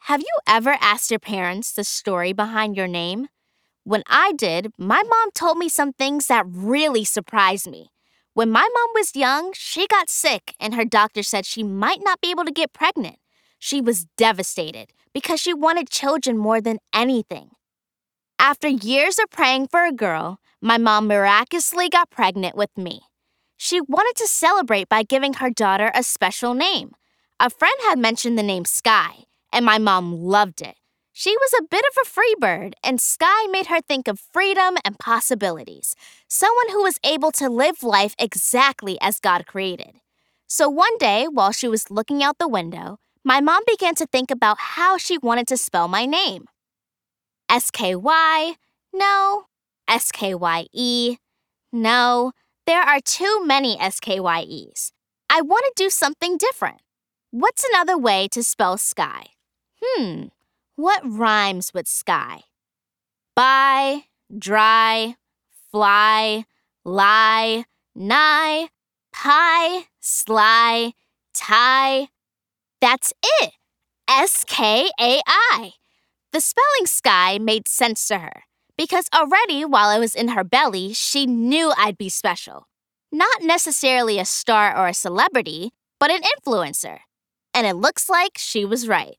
Have you ever asked your parents the story behind your name? When I did, my mom told me some things that really surprised me. When my mom was young, she got sick and her doctor said she might not be able to get pregnant. She was devastated because she wanted children more than anything. After years of praying for a girl, my mom miraculously got pregnant with me. She wanted to celebrate by giving her daughter a special name. A friend had mentioned the name Sky, and my mom loved it. She was a bit of a free bird, and Sky made her think of freedom and possibilities, someone who was able to live life exactly as God created. So one day, while she was looking out the window, my mom began to think about how she wanted to spell my name. S-K-Y? No. S-K-Y-E? No. There are too many S-K-Y-Es. I want to do something different. What's another way to spell sky? What rhymes with sky? Buy, dry, fly, lie, nigh, pie, sly, tie. That's it. S-K-A-I. The spelling sky made sense to her because already while I was in her belly, she knew I'd be special. Not necessarily a star or a celebrity, but an influencer. And it looks like she was right.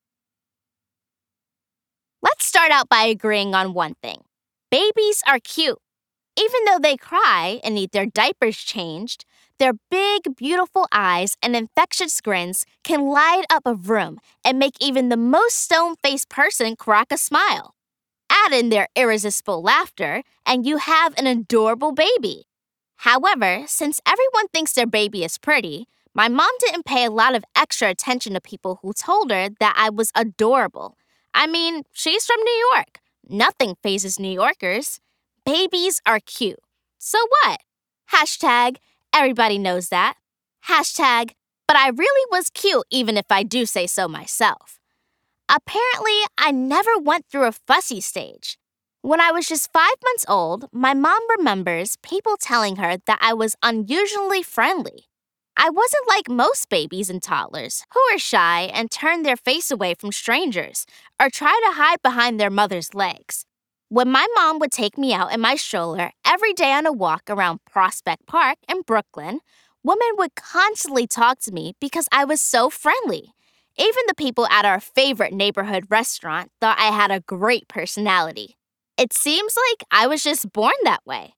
Let's start out by agreeing on one thing. Babies are cute. Even though they cry and need their diapers changed, their big, beautiful eyes and infectious grins can light up a room and make even the most stone-faced person crack a smile. Add in their irresistible laughter, and you have an adorable baby. However, since everyone thinks their baby is pretty, my mom didn't pay a lot of extra attention to people who told her that I was adorable. I mean, she's from New York. Nothing fazes New Yorkers. Babies are cute. So what? Hashtag, everybody knows that. Hashtag, but I really was cute even if I do say so myself. Apparently, I never went through a fussy stage. When I was just 5 months old, my mom remembers people telling her that I was unusually friendly. I wasn't like most babies and toddlers who are shy and turn their face away from strangers or try to hide behind their mother's legs. When my mom would take me out in my stroller every day on a walk around Prospect Park in Brooklyn, women would constantly talk to me because I was so friendly. Even the people at our favorite neighborhood restaurant thought I had a great personality. It seems like I was just born that way.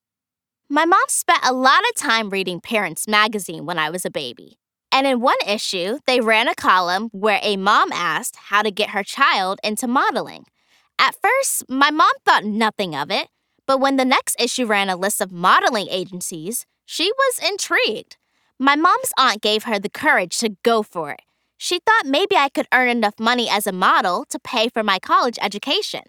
My mom spent a lot of time reading Parents magazine when I was a baby. And in one issue, they ran a column where a mom asked how to get her child into modeling. At first, my mom thought nothing of it, but when the next issue ran a list of modeling agencies, she was intrigued. My mom's aunt gave her the courage to go for it. She thought maybe I could earn enough money as a model to pay for my college education.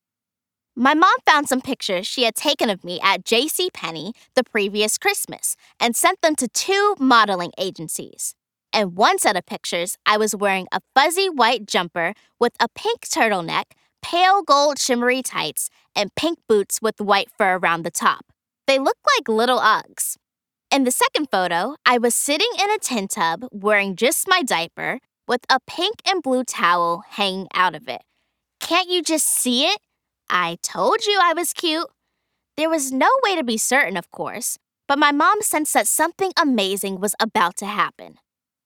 My mom found some pictures she had taken of me at JCPenney the previous Christmas and sent them to 2 modeling agencies. In one set of pictures, I was wearing a fuzzy white jumper with a pink turtleneck, pale gold shimmery tights, and pink boots with white fur around the top. They looked like little Uggs. In the second photo, I was sitting in a tin tub wearing just my diaper with a pink and blue towel hanging out of it. Can't you just see it? I told you I was cute. There was no way to be certain, of course, but my mom sensed that something amazing was about to happen.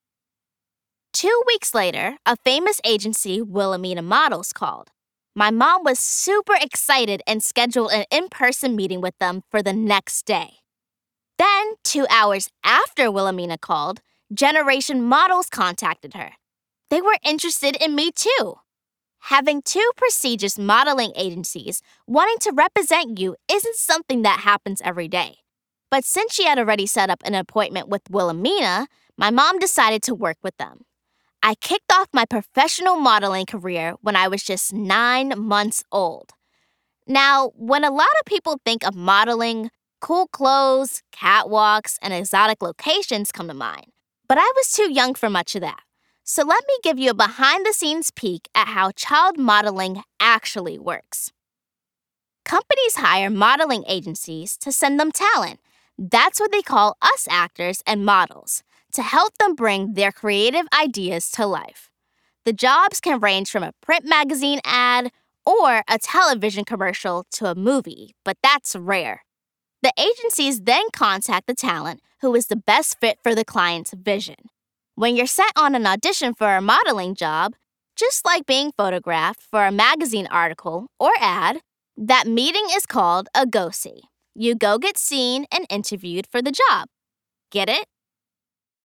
2 weeks later, a famous agency, Wilhelmina Models, called. My mom was super excited and scheduled an in-person meeting with them for the next day. Then, 2 hours after Wilhelmina called, Generation Models contacted her. They were interested in me too. Having 2 prestigious modeling agencies wanting to represent you isn't something that happens every day. But since she had already set up an appointment with Wilhelmina, my mom decided to work with them. I kicked off my professional modeling career when I was just 9 months old. Now, when a lot of people think of modeling, cool clothes, catwalks, and exotic locations come to mind. But I was too young for much of that. So let me give you a behind-the-scenes peek at how child modeling actually works. Companies hire modeling agencies to send them talent. That's what they call us actors and models, to help them bring their creative ideas to life. The jobs can range from a print magazine ad or a television commercial to a movie, but that's rare. The agencies then contact the talent who is the best fit for the client's vision. When you're set on an audition for a modeling job, just like being photographed for a magazine article or ad, that meeting is called a go-see. You go get seen and interviewed for the job. Get it?